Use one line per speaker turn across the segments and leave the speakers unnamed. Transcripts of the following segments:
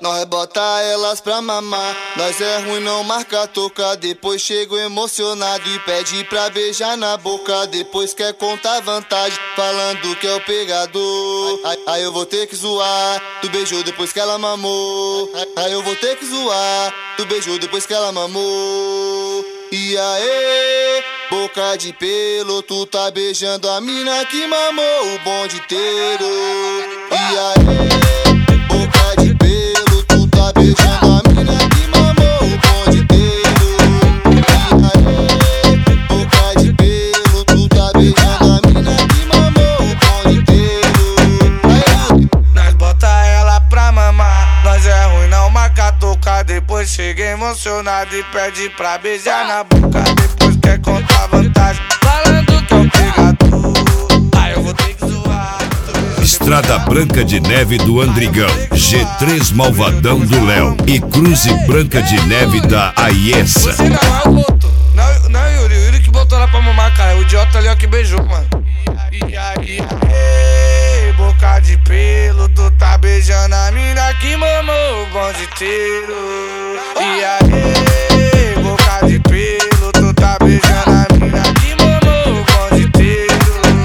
Nós bota elas pra mamar. Nós é ruim, não marca toca. Depois chego emocionado e pede pra beijar na boca. Depois quer contar vantagem, falando que é o pegador. Aí eu vou ter que zoar. Tu beijou depois que ela mamou. Aí eu vou ter que zoar. Tu beijou depois que ela mamou. E aí, boca de pelo, tu tá beijando a mina que mamou o bonde inteiro. E aí, boca de pelo, tu tá beijando a mina que mamou o bonde inteiro. E aí, boca de pelo, tu tá beijando a mina que mamou o bonde inteiro. Aí,
nós bota ela pra mamar. Nós é ruim, não marca toca. Depois chega emocionado e pede pra beijar na boca. Depois quer contar vantagem, falando que é um pegador. Aí eu vou ter que zoar.
Estrada Branca de Neve do Andrigão, G3 Malvadão do Léo e Cruze Branca de Neve da Aiessa.
Você não é o boto, não é o Yuri que botou ela pra mamar, cara. O idiota ali ó que beijou, mano. E aí, boca de pelo, tu tá beijando a mina que mamou o bonde inteiro. E aí, boca de pelo, tu tá beijando a mina que mamou o bonde inteiro.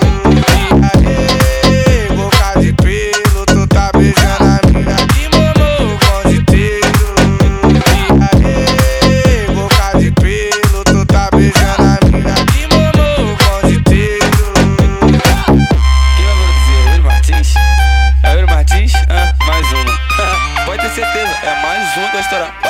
E aí, boca de pelo, tu tá beijando a mina que mamou o bonde inteiro. E aí, boca de pelo, tu tá beijando a mina que mamou o bonde inteiro. Quem vai produzir? É o Yuri Martins? É o Yuri Martins? Mais uma. Pode ter certeza, é mais uma que vai estourar.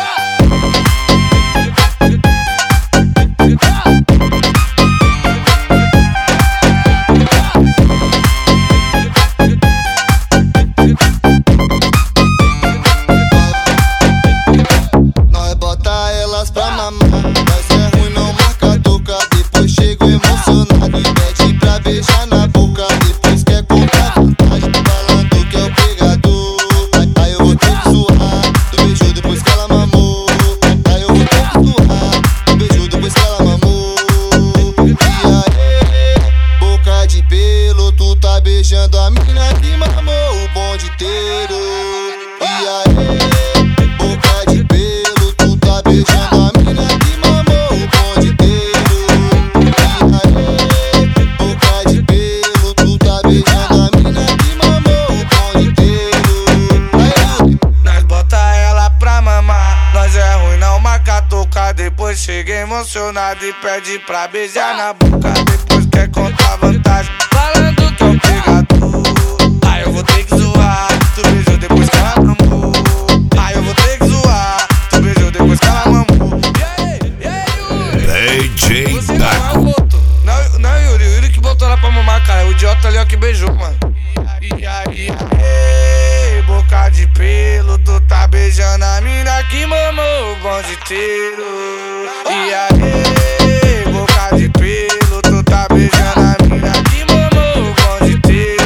nós bota elas pra mamar. Nós é ruim, não marca toca. Depois chego emocionado e pede pra beijar na boca. Depois quer contar vantagem, falando que é o pegador. Aí eu vou ter que zoar. Tu beijou depois que ela mamou. Aí eu vou ter que zoar. Tu beijou depois que ela mamou. E aí, boca de pelo, tu tá beijando a mina que mamou o bonde inteiro. E aí, boca de pelo, tu tá beijando a mina que mamou o bonde inteiro. E aí, boca de pelo, tu tá beijando a mina que mamou o bonde inteiro. Aí,
Nós bota ela pra mamar. Nós é ruim, não marca toca. Depois chega emocionado e pede pra beijar na boca. Depois quer contar vantagem, falando que é um pegador. Aí eu vou ter que zoar. Tu beijou depois que ela mamou. Aí eu vou ter que zoar. Tu beijou depois que ela mamou. E aí,
DJ
você não é o
Daco.
boto, não é o Yuri que botou ela pra mamar, cara. O idiota ali ó que beijou, mano. E aí, boca de pelo, tu tá beijando a mina que mamou o bonde inteiro. E aí, boca de pelo, tu tá beijando a mina que mamou o bonde inteiro.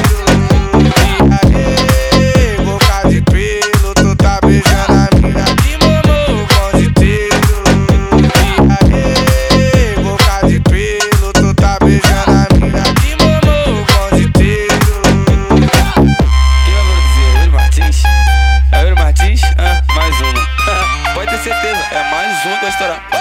E aí, boca de pelo, tu tá beijando a mina que mamou o bonde inteiro. E aí, boca de pelo, tu tá beijando a mina que mamou o bonde inteiro. Quem vai produzir? É o Yuri Martins? É o Yuri Martins? Mais uma. Pode ter certeza, é mais uma que vai estourar.